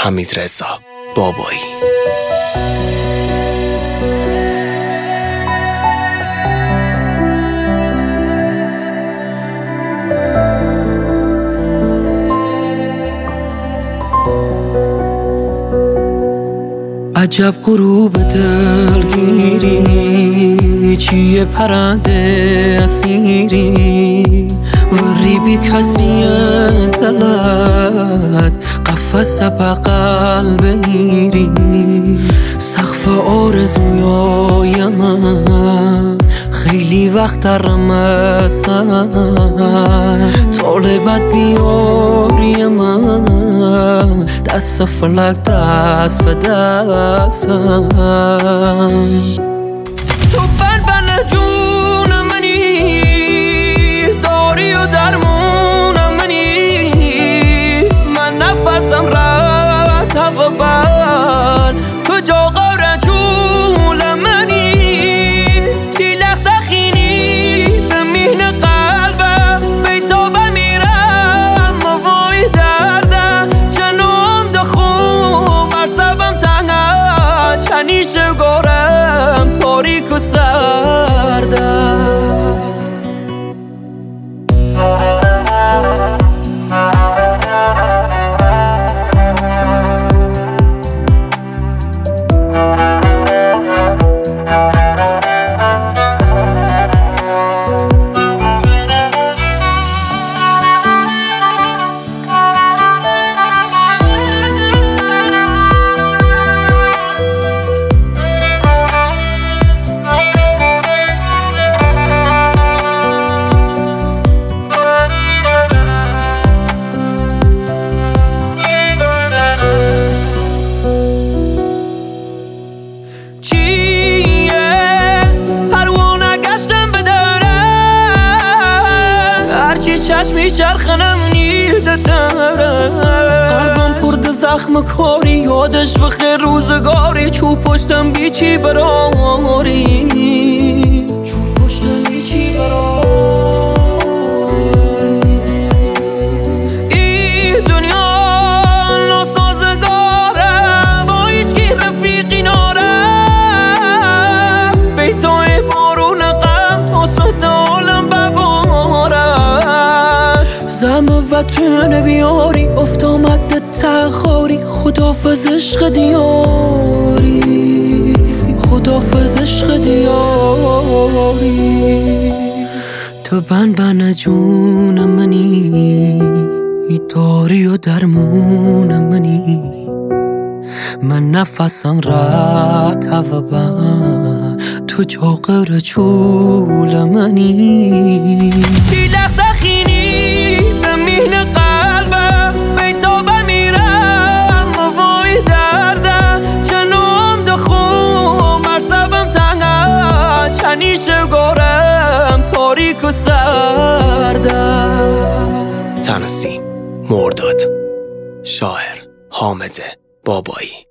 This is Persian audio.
حمیدرضا بابایی. عجب غروب دلگیری، چیه پرنده اسیری وری بی کسی دلت قفس بغل بگیری. سقف آرزویای من خیلی وقت رمسن، طالبت بیاری من دست فلک دست به دستم. تو بن جون منی، داری و درمون منی، من نفسم رد و بر تو جا قاره جول منی. چی لخت خینی به مهن قلبم، بیتا بمیرم وای درده. جنوم دخوم برسبم تنگه، چنیش گارم تاریک و سرده. چشمی چرخنم نیده تره، قلبم پرد زخم کاری، یادش بخیر روزگاری. چوب پشتم بیچی براری، چوب پشتم بیچی براری. ای دنیا ناسازگاره، با هیچکی رفیقی ناره. بیتای بارون غم تا سد عالم بباره. زم وطن بیاری افت آمد تخاری، خدافظ عشق دیاری، خدافظ عشق دیاری. تو بن جون منی، داری و درمون منی، من نفسم رد و بر تو جا قره چول منی. چی لخت خینی به مهن قلبم، بیتا بمیرم وای درده. جنوم دخوم برسبم تنگه، چنیش گارم تاریک و سرده. تنظیم مرداد، شاعر حامد بابایی.